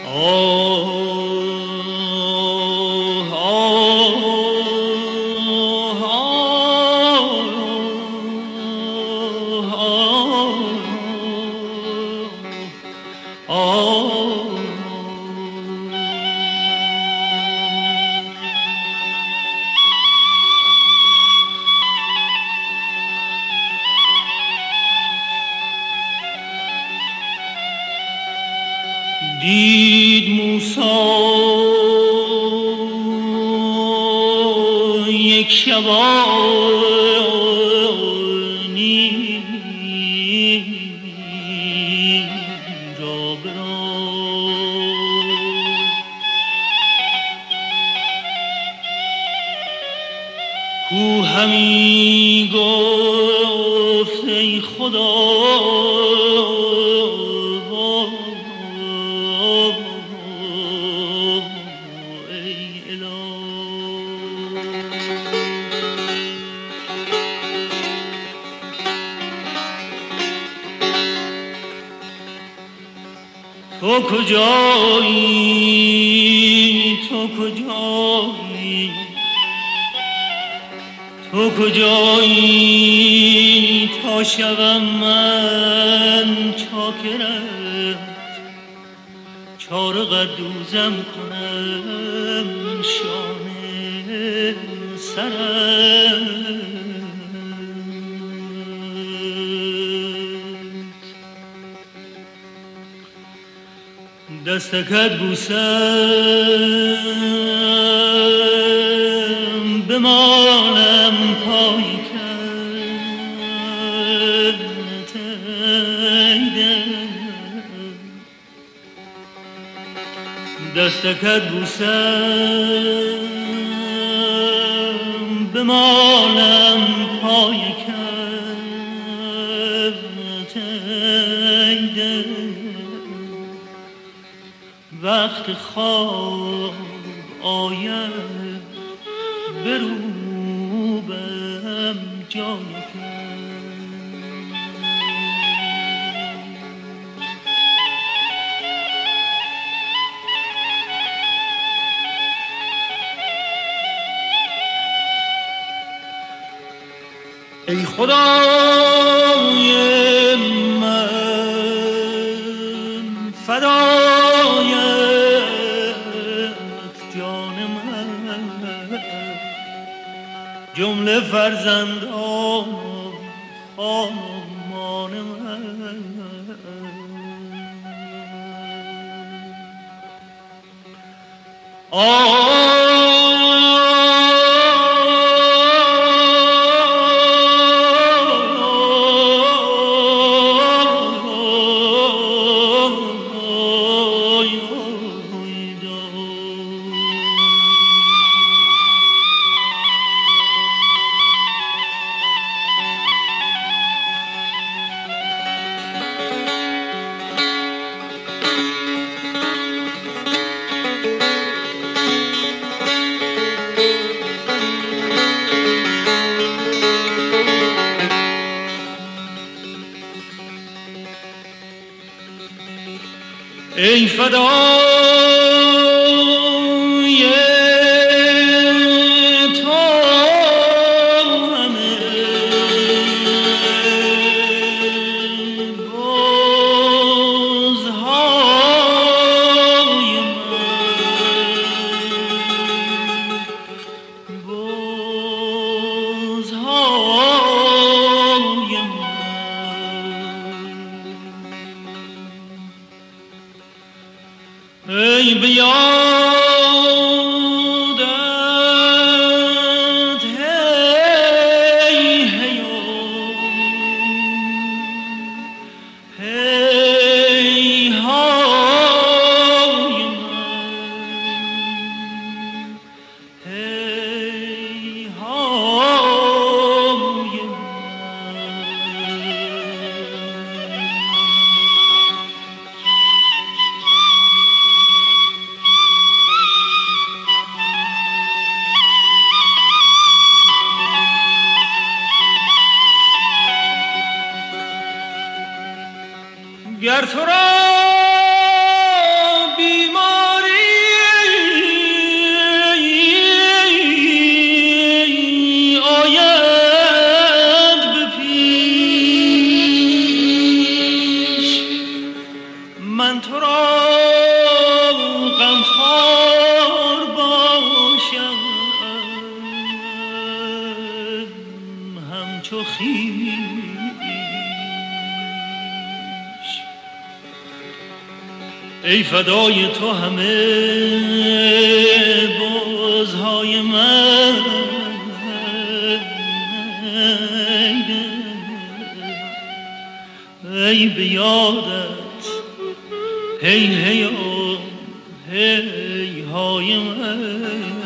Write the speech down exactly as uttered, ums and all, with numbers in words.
دید موسی یک شبانی را برد کو همی گفت ای خدا تو کجایی تو کجایی تو کجایی تا شوم من چاکرت چاره قدوزم کنم شانه سرت دستکت بوسم بمالم پای کرد دستکت بوسم بمالم پای کرد وقت خواب آید بروبم جای ای خدای من فدایت جان من جمله فرزندان خامان من آه ای فدای تو همه بازهای من بازهای من ای بیادت هی هیو هی های من هی های گر تو را بیمار ای فدای تو همه بازهای من، ای به یادت هی هی هی های من.